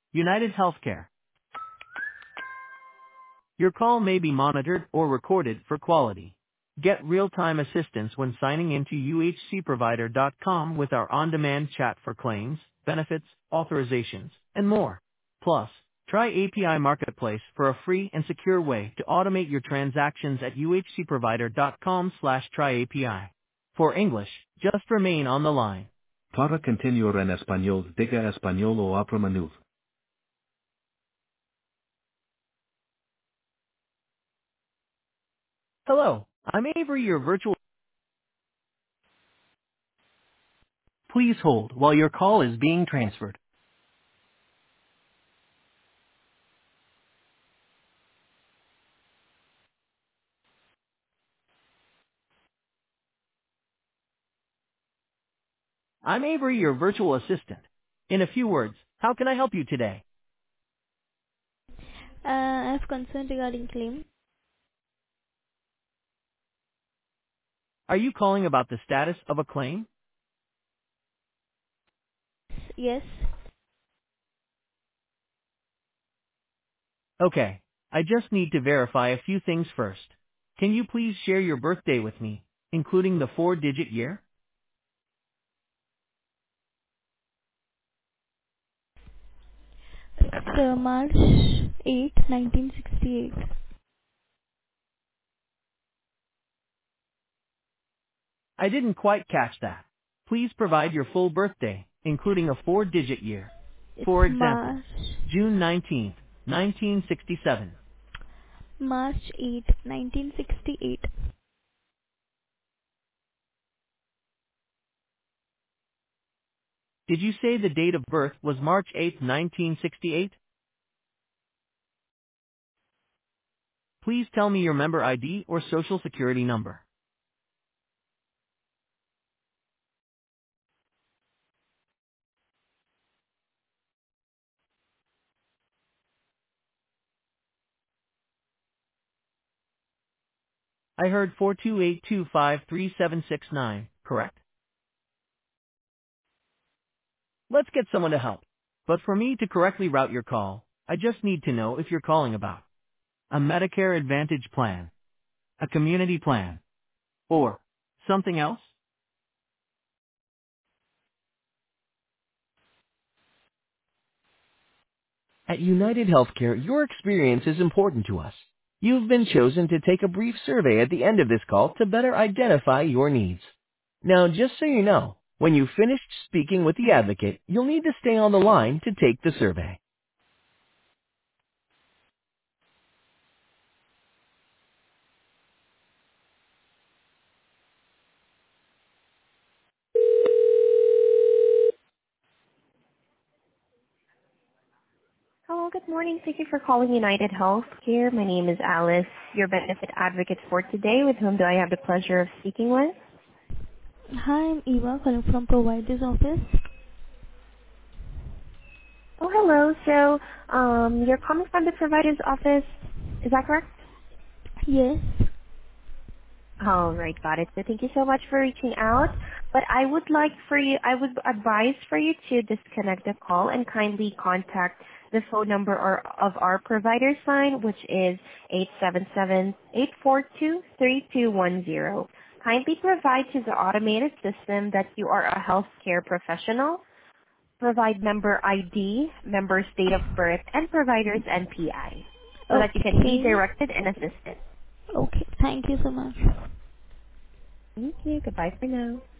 United Healthcare. Your call may be monitored or recorded for quality. Get real-time assistance when signing into uhcprovider.com with our on-demand chat for claims, benefits, authorizations, and more. Plus, try API Marketplace for a free and secure way to automate your transactions at uhcprovider.com/tryapi. For English, just remain on the line. Para continuar en español, diga español o abra menú. Hello, I'm Avery, your virtual. Please hold while your call is being transferred. I'm Avery, your virtual assistant. In a few words, how can I help you today? I have concern regarding claim. Are you calling about the status of a claim? Yes. Okay, I just need to verify a few things first. Can you please share your birthday with me, including the four-digit year? It's March 8, 1968. I didn't quite catch that. Please provide your full birthday, including a four-digit year. It's For example, June 19th, 1967. March 8, 1968. Did you say the date of birth was March 8th, 1968? Please tell me your member ID or social security number. I heard 428253769, correct? Let's get someone to help. But for me to correctly route your call, I just need to know if you're calling about a Medicare Advantage plan, a community plan, or something else. At United Healthcare, your experience is important to us. You've been chosen to take a brief survey at the end of this call to better identify your needs. Now, just so you know, when you've finished speaking with the advocate, you'll need to stay on the line to take the survey. Hello, good morning. Thank you for calling United Healthcare. My name is Alice, your benefit advocate for today. With whom do I have the pleasure of speaking with? Hi, I'm Eva calling from provider's office. Oh, hello. So, you're coming from the provider's office. Is that correct? Yes. All right, got it. So thank you so much for reaching out. But I would advise for you to disconnect the call and kindly contact the phone number of our provider's line, which is 877-842-3210. Kindly provide to the automated system that you are a healthcare professional. Provide member ID, member's date of birth, and provider's NPI so that you can be Okay. directed and assisted. Okay. Thank you so much. Thank you. Goodbye for now.